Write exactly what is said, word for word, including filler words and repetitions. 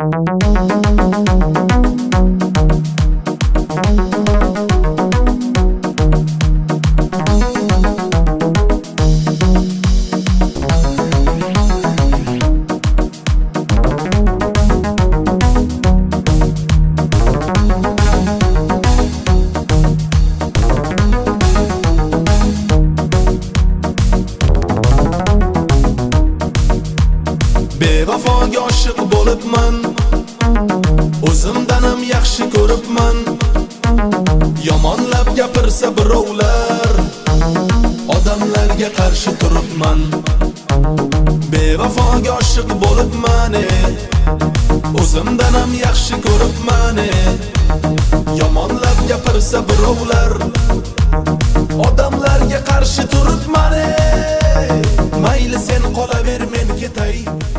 Bevafoga oshiq bo'libman, o'zimdan ham yaxshi ko'ribman. Yomonlab gapirsa birovlar, odamlarga qarshi turibman. Bevafoga oshiq bo'libman, o'zimdan ham yaxshi ko'ribman. Yomonlab gapirsa birovlar, odamlarga qarshi turibman. Mayli sen qolaver, men ketay.